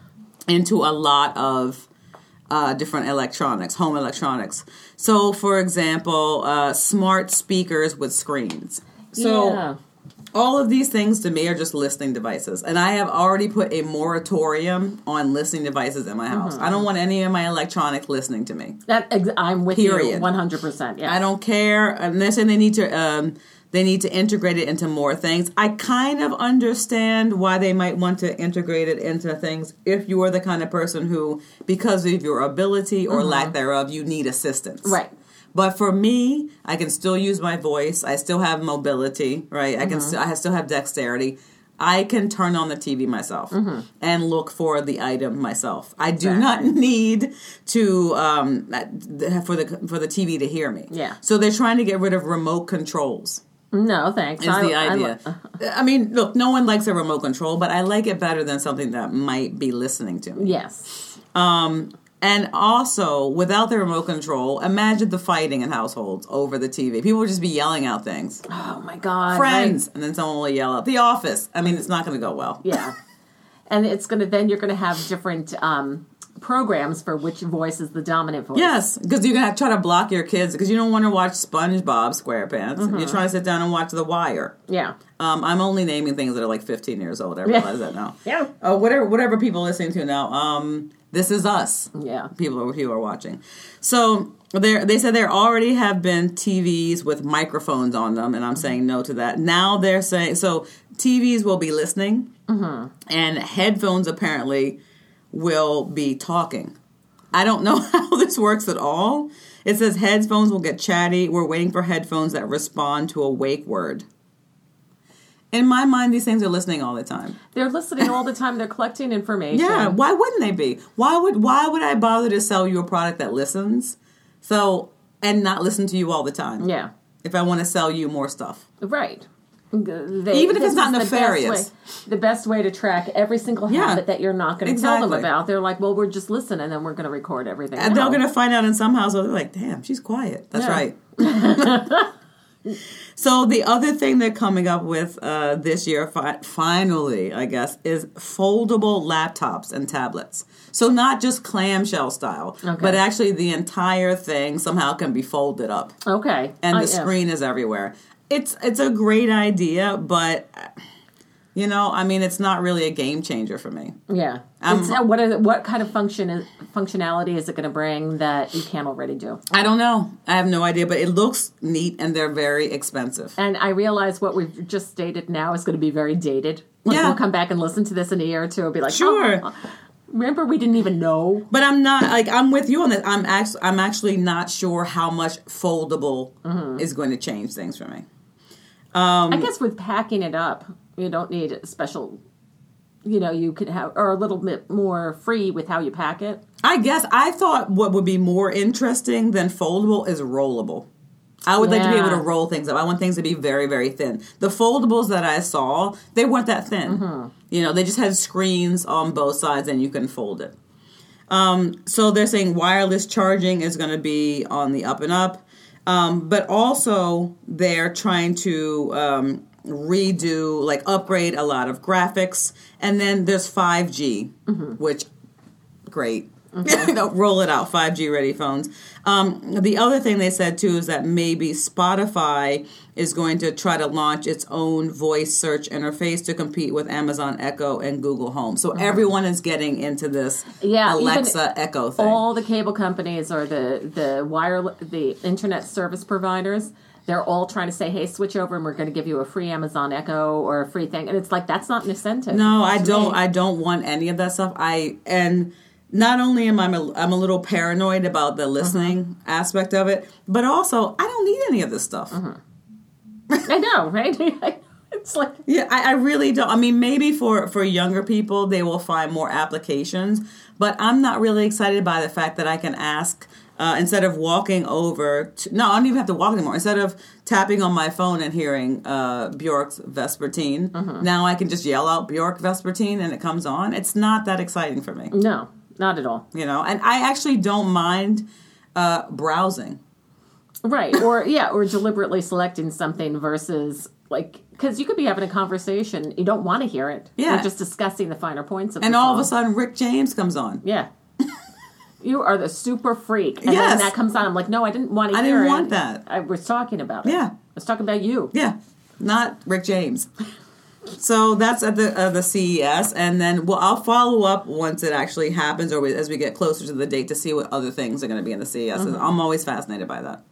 into a lot of uh, different electronics, home electronics. So, for example, uh, smart speakers with screens. So yeah. all of these things to me are just listening devices. And I have already put a moratorium on listening devices in my house. Mm-hmm. I don't want any of my electronics listening to me. That I'm with Period. you one hundred percent. Yeah. I don't care. And they're saying they need to um, they need to integrate it into more things. I kind of understand why they might want to integrate it into things if you are the kind of person who, because of your ability or mm-hmm. lack thereof, you need assistance. Right. But for me, I can still use my voice. I still have mobility, right? Mm-hmm. I can. St- I still have dexterity. I can turn on the T V myself mm-hmm. and look for the item myself. I do exactly. not need to um, for the for the T V to hear me. Yeah. So they're trying to get rid of remote controls. No, thanks. Is I, the idea. I, I mean, look, no one likes a remote control, but I like it better than something that might be listening to me. Yes. Um. And also, without the remote control, imagine the fighting in households over the T V. People would just be yelling out things. Oh, my God. Friends. I, and then someone will yell out, The Office. I mean, it's not going to go well. Yeah. And it's going to, then you're going to have different um, programs for which voice is the dominant voice. Yes, because you're going to try to block your kids because you don't want to watch SpongeBob SquarePants. Mm-hmm. You're trying to sit down and watch The Wire. Yeah. Um, I'm only naming things that are like fifteen years old. I realize that now. Yeah. Uh, whatever, whatever people are listening to now. Um... This Is Us. Yeah. People are, people are watching. So they they said there already have been T Vs with microphones on them, and I'm mm-hmm. saying no to that. Now they're saying, so T Vs will be listening, mm-hmm. and headphones apparently will be talking. I don't know how this works at all. It says headphones will get chatty. We're waiting for headphones that respond to a wake word. In my mind, these things are listening all the time. They're listening all the time. They're collecting information. Yeah, why wouldn't they be? Why would why would I bother to sell you a product that listens? So, and not listen to you all the time. Yeah. If I want to sell you more stuff. Right. They, Even if it's not the nefarious. Best way, the best way to track every single yeah, habit that you're not going to exactly. tell them about. They're like, well, we're just listening, and then we're going to record everything. And no. they're going to find out in some households, they're like, damn, she's quiet. That's yeah. right. So the other thing they're coming up with uh, this year, fi- finally, I guess, is foldable laptops and tablets. So not just clamshell style, okay. but actually the entire thing somehow can be folded up. Okay. And uh, the yeah. screen is everywhere. It's it's a great idea, but You know, I mean, it's not really a game changer for me. Yeah. Um, It's, uh, what are, what kind of function is, functionality is it going to bring that you can't already do? I don't know. I have no idea, but it looks neat and they're very expensive. And I realize what we've just stated now is going to be very dated. Like, Yeah. we'll come back and listen to this in a year or two and be like, Sure. oh, remember we didn't even know? But I'm not, like, I'm with you on this. I'm actually, I'm actually not sure how much foldable Mm-hmm. is going to change things for me. I guess with packing it up, you don't need a special, you know, you could have, or a little bit more free with how you pack it. I guess I thought what would be more interesting than foldable is rollable. I would like to be able to Yeah. roll things up. I want things to be very, very thin. The foldables that I saw, they weren't that thin. Mm-hmm. You know, they just had screens on both sides and you can fold it. Um, so they're saying wireless charging is going to be on the up and up. Um, but also they're trying to um, redo, like upgrade a lot of graphics. And then there's five G, which, great. You know, roll it out, five G ready phones. Um, the other thing they said too is that maybe Spotify is going to try to launch its own voice search interface to compete with Amazon Echo and Google Home. So everyone is getting into this Yeah, Alexa even Echo thing. All the cable companies or the the wire the internet service providers, they're all trying to say, "Hey, switch over, and we're going to give you a free Amazon Echo or a free thing." And it's like that's not an incentive. No, I to don't. me. I don't want any of that stuff. I and not only am I I'm a little paranoid about the listening aspect of it, but also I don't need any of this stuff. I know, right? It's like Yeah, I, I really don't. I mean, maybe for for younger people they will find more applications, but I'm not really excited by the fact that I can ask. Uh, instead of walking over, to, no, I don't even have to walk anymore. Instead of tapping on my phone and hearing uh, Bjork's Vespertine, now I can just yell out Bjork Vespertine and it comes on. It's not that exciting for me, no, not at all. you know. And I actually don't mind uh, browsing. Right. Or, yeah, or deliberately selecting something versus, like, because you could be having a conversation, you don't want to hear it. Yeah. You're just discussing the finer points of And the all of a song. sudden, Rick James comes on. Yeah. You are the super freak. And Yes. then that comes on. I'm like, no, I didn't want to I hear didn't it. want that. I was talking about it. Yeah. I was talking about you. Yeah, not Rick James. So that's at the uh, the C E S, and then well, I'll follow up once it actually happens, or we, as we get closer to the date, to see what other things are going to be in the C E S. I'm always fascinated by that.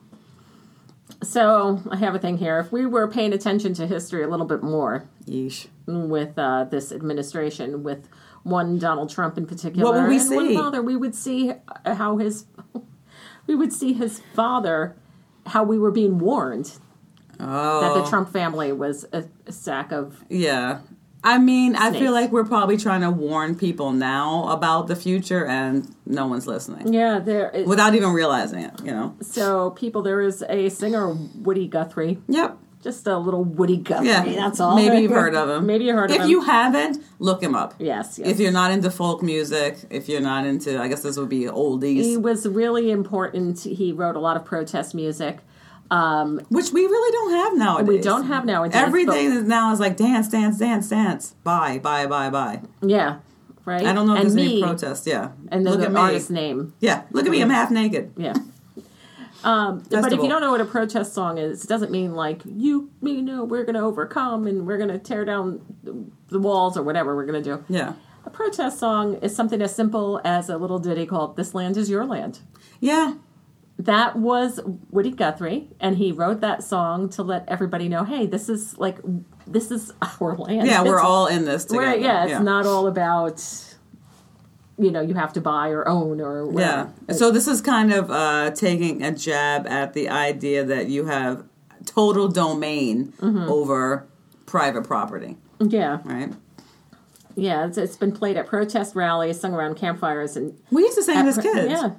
So I have a thing here. If we were paying attention to history a little bit more Yeesh. with uh, this administration, with one Donald Trump in particular, What would we and one see? father, we would see how his we would see his father, how we were being warned Oh, that the Trump family was a, a sack of. yeah. I mean, I Snakes. feel like we're probably trying to warn people now about the future, and no one's listening Yeah, there. Is, without even realizing it. You know. so people, there is a singer, Woody Guthrie. Yep. Just a little Woody Guthrie. Yeah. That's all. Maybe you've heard of him. Maybe you heard of If him. you haven't, look him up. Yes, yes. If you're not into folk music, if you're not into, I guess this would be oldies. He was really important. He wrote a lot of protest music. Um, Which we really don't have nowadays. we don't have nowadays. Everything but- is now is like dance, dance, dance, dance. Bye, bye, bye, bye. Yeah, right. I don't know if and there's me, any protest. Yeah. And then look the at me. artist's name. Yeah, look at me. I'm half naked. Yeah. Um, but if Festival. you don't know what a protest song is, it doesn't mean like you, you know, we're going to overcome and we're going to tear down the walls or whatever we're going to do. Yeah. A protest song is something as simple as a little ditty called "This Land Is Your Land." Yeah. That was Woody Guthrie, and he wrote that song to let everybody know, hey, this is like, this is our land. Yeah, we're It's- all in this together. We're, yeah, it's not all about, you know, you have to buy or own or whatever. Yeah. So this is kind of uh, taking a jab at the idea that you have total domain Mm-hmm. over private property, Yeah. right? Yeah, it's, it's been played at protest rallies, sung around campfires, and We used to sing it as at pro- kids. Yeah.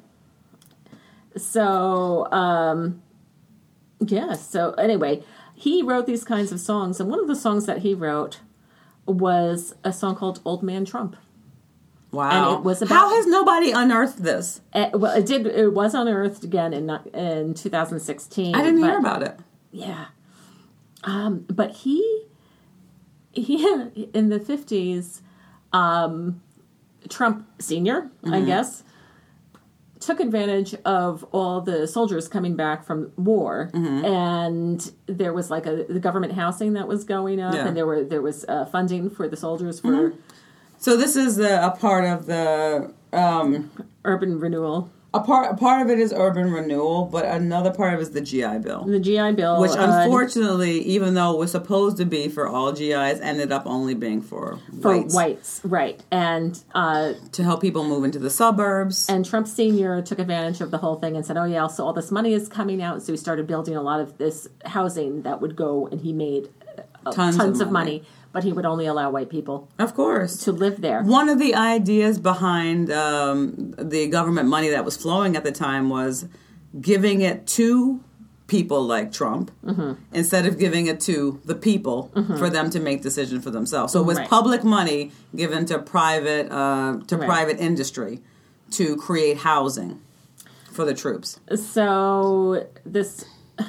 So, um, yeah. So anyway, he wrote these kinds of songs, and one of the songs that he wrote was a song called "Old Man Trump." Wow. And it was about- How has nobody unearthed this? Uh, well, it did. It was unearthed again in in two thousand sixteen. I didn't hear but- about it. Yeah. Um, but he, he in the fifties, um, Trump Senior, I guess, took advantage of all the soldiers coming back from war, Mm-hmm. and there was like a the government housing that was going up, Yeah. and there were there was uh, funding for the soldiers for So this is the, a part of the um, urban renewal. a part. A part of it is urban renewal, but another part of it is the G I Bill, The G I Bill, which uh, unfortunately, even though it was supposed to be for all G Is, ended up only being for for whites, whites, right? And uh, to help people move into the suburbs. and Trump Senior took advantage of the whole thing and said, "Oh yeah, so all this money is coming out." So he started building a lot of this housing that would go, and he made uh, Tons tons, of of money. money. But he would only allow white people Of course. to live there. One of the ideas behind um, the government money that was flowing at the time was giving it to people like Trump Mm-hmm. instead of giving it to the people for them to make decisions for themselves. So it was Right. public money given to private uh, to Right. private industry to create housing for the troops. So this,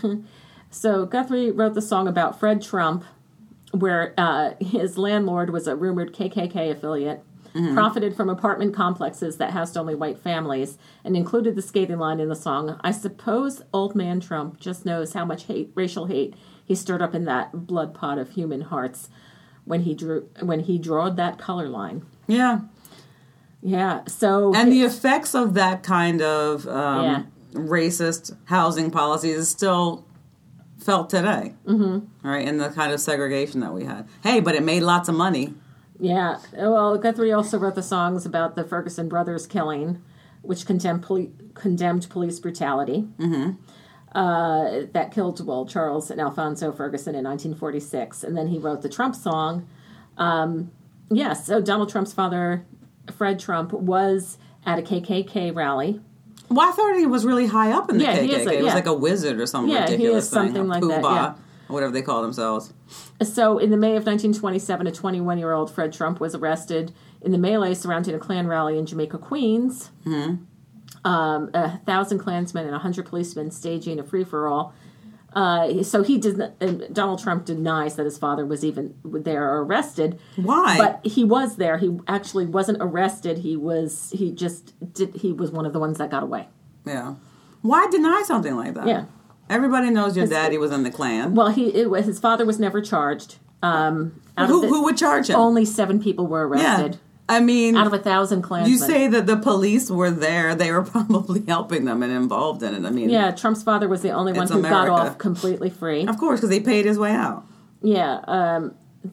so Guthrie wrote the song about Fred Trump, where uh, his landlord was a rumored K K K affiliate, profited from apartment complexes that housed only white families, and included the scathing line in the song, "I suppose old man Trump just knows how much hate, racial hate he stirred up in that blood pot of human hearts when he drew when he drawed that color line." Yeah. Yeah, so And the effects of that kind of um, Yeah. racist housing policies is still felt today, mm-hmm. right? In the kind of segregation that we had. Hey, but it made lots of money. Yeah. Well, Guthrie also wrote the songs about the Ferguson brothers killing, which condemned, poli- condemned police brutality. Mm-hmm. Uh, that killed, well, Charles and Alfonso Ferguson in nineteen forty-six. And then he wrote the Trump song. Um, yeah, so Donald Trump's father, Fred Trump, was at a K K K rally. Well, I thought he was really high up in the Yeah, K he K K. is a- It was yeah. like a wizard or some Yeah, he ridiculous is thing. something a like that, poobah, yeah. or whatever they call themselves. So, in the May of nineteen twenty-seven, a twenty-one-year-old Fred Trump was arrested in the melee surrounding a Klan rally in Jamaica, Queens. Mm-hmm. Um, a thousand Klansmen and a hundred policemen staging a free-for-all. Uh, so he did. And Donald Trump denies that his father was even there or arrested. Why? But he was there. He actually wasn't arrested. He was. He just did. He was one of the ones that got away. Yeah. Why deny something like that? Yeah. Everybody knows your daddy was in the Klan. Well, he it was, his father was never charged. Um, out who, of the- who would charge him? Only seven people were arrested. Yeah. I mean, Out of a thousand Klansmen. you say that the police were there. They were probably helping them and involved in it. I mean, Yeah, Trump's father was the only one It's who got America. off completely free. of course, because he paid his way out. Yeah, um,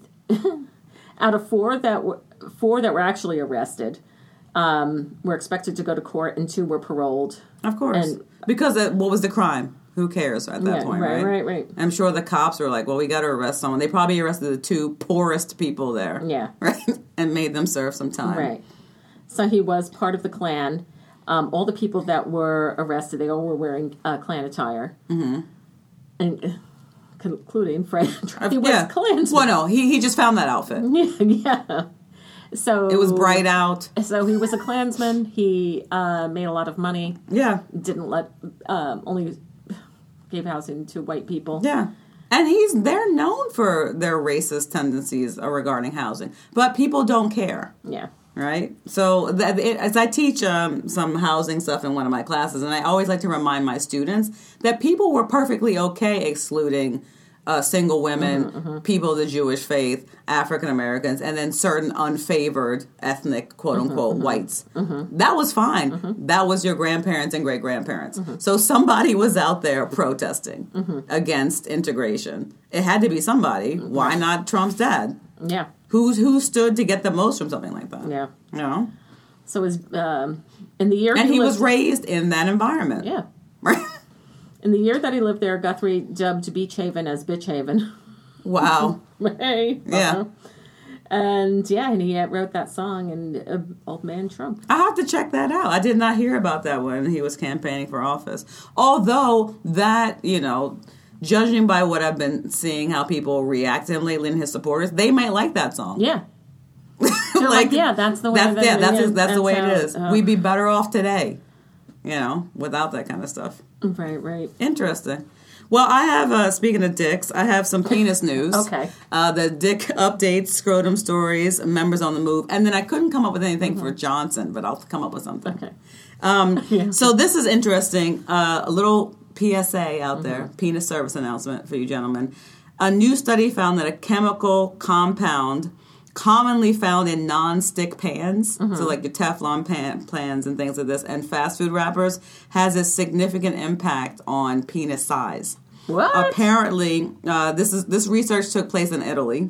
out of four that were four that were actually arrested, um, were expected to go to court, and two were paroled. Of course. And- because uh, what was the crime? Who cares at that Yeah, point, right, right? right, right. I'm sure the cops were like, well, we got to arrest someone. They probably arrested the two poorest people there. Yeah. Right? And made them serve some time. Right. So he was part of the Klan. Um, all the people that were arrested, they all were wearing uh, Klan attire, mm-hmm. and uh, including Fred. He was yeah. Klansman. Well, no, he, he just found that outfit. Yeah. So It was bright out. So he was a Klansman. He uh, made a lot of money. Yeah. Didn't let um, only gave housing to white people. Yeah. And he's they're known for their racist tendencies regarding housing. But people don't care. Yeah. Right? So that, it, as I teach um, some housing stuff in one of my classes, and I always like to remind my students that people were perfectly okay excluding uh, single women, Mm-hmm, mm-hmm. people of the Jewish faith, African Americans, and then certain unfavored ethnic, quote unquote, Mm-hmm, whites. mm-hmm. That was fine. Mm-hmm. That was your grandparents and great grandparents. Mm-hmm. So somebody was out there protesting Mm-hmm. against integration. It had to be somebody. Why not Trump's dad? Yeah. Who who stood to get the most from something like that? Yeah. You know? So his um, in the year And he was lived, raised in that environment. yeah. Right? In the year that he lived there, Guthrie dubbed Beach Haven as Bitch Haven. Wow. Hey. Yeah. Uh-huh. And yeah, and he uh, wrote that song, and uh, Old Man Trump. I have to check that out. I did not hear about that when he was campaigning for office. Although that, you know, judging by what I've been seeing, how people react to him lately and his supporters, they might like that song. Yeah. They're like, yeah, that's the way. That's, that yeah, it that's, is. that's the way how- it is. uh, We'd be better off today, you know, without that kind of stuff. Right, right. Interesting. Well, I have, uh, speaking of dicks, I have some penis news. Okay. Uh, the dick updates, scrotum stories, members on the move. And then I couldn't come up with anything for Johnson, but I'll come up with something. Okay. Um, Yeah. So this is interesting. Uh, a little P S A out there, penis service announcement for you gentlemen. A new study found that a chemical compound commonly found in non-stick pans, so like your Teflon pan, pans and things like this, and fast food wrappers, has a significant impact on penis size. What? Apparently, uh, this is this research took place in Italy,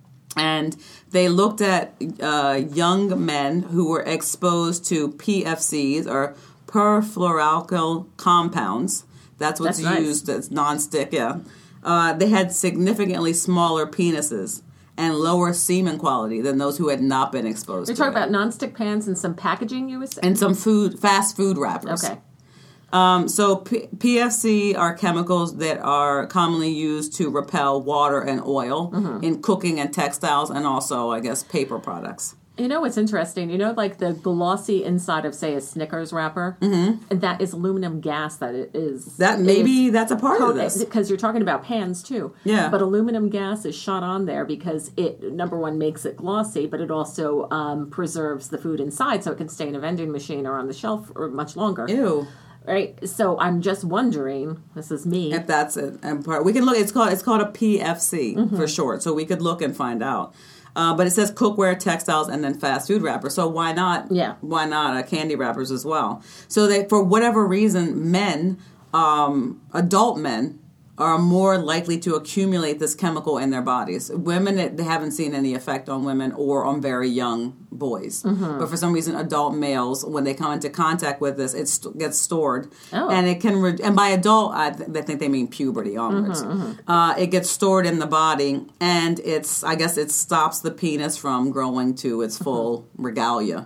and they looked at uh, young men who were exposed to P F Cs, or perfluoroalkyl compounds. That's what's That's nice. used as non-stick. Yeah, uh, they had significantly smaller penises and lower semen quality than those who had not been exposed. You're to talking it. about non-stick pans and some packaging you was and some food, fast food wrappers. Okay. Um, so P- PFC are chemicals that are commonly used to repel water and oil Mm-hmm. in cooking and textiles, and also, I guess, paper products. You know what's interesting? You know, like the glossy inside of, say, a Snickers wrapper? Mm-hmm. And that is aluminum gas that it is. That maybe that's a part of this. Because you're talking about pans, too. Yeah. But aluminum gas is shot on there because it, number one, makes it glossy, but it also um, preserves the food inside so it can stay in a vending machine or on the shelf for much longer. Ew. Right? So I'm just wondering, this is me. If that's it, and part we can look. It's called it's called a P F C Mm-hmm. for short. So we could look and find out. Uh, but it says cookware, textiles, and then fast food wrappers. So why not? Yeah. Why not uh, candy wrappers as well? So they, for whatever reason, men, um, adult men, are more likely to accumulate this chemical in their bodies. Women, it, they haven't seen any effect on women or on very young boys. Mm-hmm. But for some reason, adult males, when they come into contact with this, it st- gets stored. Oh. And it can, re- and by adult, I, th- I think they mean puberty onwards. Mm-hmm, Uh, it gets stored in the body, and it's, I guess it stops the penis from growing to its full regalia.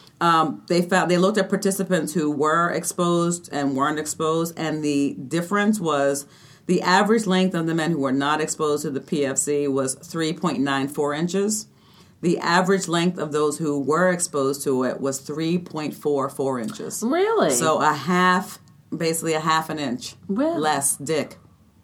Um, they found they looked at participants who were exposed and weren't exposed, and the difference was the average length of the men who were not exposed to the P F C was three point nine four inches. The average length of those who were exposed to it was three point four four inches. Really? So a half, basically a half an inch Well. less dick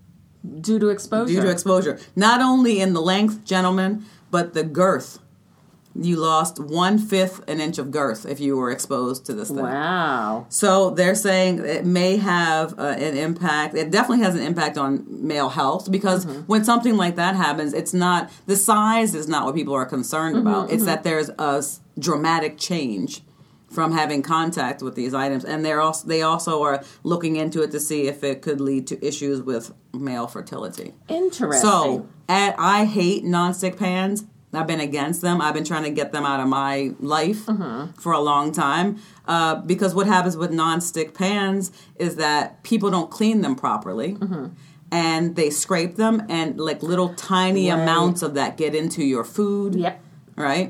Due to exposure. due to exposure. Not only in the length, gentlemen, but the girth. You lost one-fifth an inch of girth if you were exposed to this thing. Wow. So they're saying it may have uh, an impact. It definitely has an impact on male health because Mm-hmm. when something like that happens, it's not, the size is not what people are concerned Mm-hmm, about. It's that there's a s- dramatic change from having contact with these items. And they're also, they also are looking into it to see if it could lead to issues with male fertility. Interesting. So, at, I hate nonstick pans. I've been against them. I've been trying to get them out of my life for a long time. Uh, because what happens with nonstick pans is that people don't clean them properly. And they scrape them, and like little tiny Right. amounts of that get into your food. Yep. Right?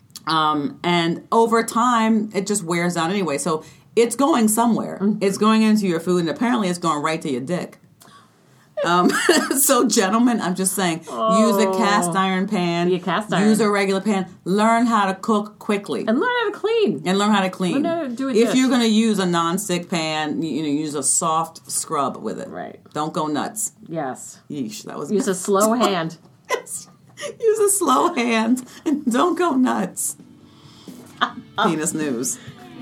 Um, and over time, it just wears out anyway. So it's going somewhere. It's going into your food, and apparently it's going right to your dick. Um, so, gentlemen, I'm just saying, use a cast iron pan. Be a cast iron. Use a regular pan. Learn how to cook quickly. And learn how to clean. And learn how to clean. Learn how to do a if dish. you're going to use a non-stick pan, you, you know, use a soft scrub with it. Right. Don't go nuts. Yes. Yeesh, that was Use a slow hand. Use a slow hand and don't go nuts. Penis news.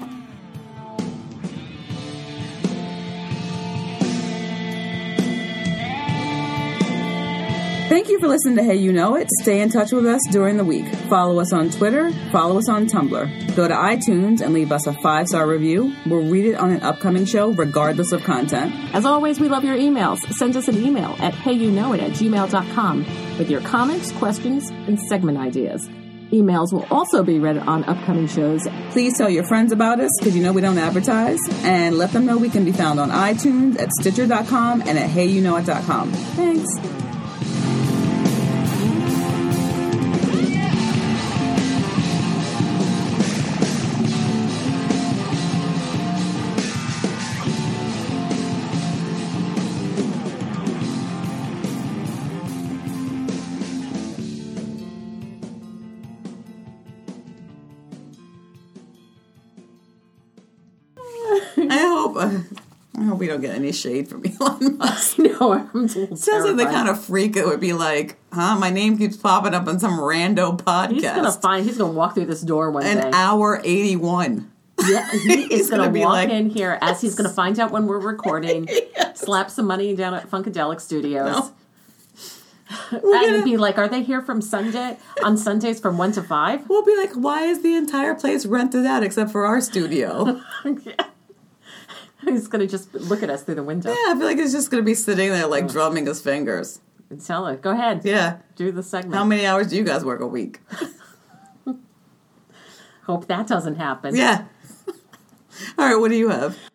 Thank you for listening to Hey You Know It. Stay in touch with us during the week. Follow us on Twitter. Follow us on Tumblr. Go to iTunes and leave us a five-star review. We'll read it on an upcoming show regardless of content. As always, we love your emails. Send us an email at heyyouknowit at gmail dot com with your comments, questions, and segment ideas. Emails will also be read on upcoming shows. Please tell your friends about us because you know we don't advertise. And let them know we can be found on iTunes, at Stitcher dot com, and at hey you know it dot com. Thanks. I hope uh, I hope we don't get any shade from Elon Musk. No, I'm a little Sounds like the terrified. kind of freak it would be like, huh? My name keeps popping up on some rando podcast. He's gonna find. He's gonna walk through this door one An day. hour eighty-one. Yeah, he is going gonna to be walk like- in here as he's going to find out when we're recording, slap some money down at Funkadelic Studios, No. and be like, "Are they here from Sunday on Sundays from one to five?" We'll be like, why is the entire place rented out except for our studio? Yeah. He's going to just look at us through the window. Yeah, I feel like he's just going to be sitting there like drumming his fingers. And tell it. Go ahead. Yeah. Do the segment. How many hours do you guys work a week? Hope that doesn't happen. Yeah. All right, what do you have?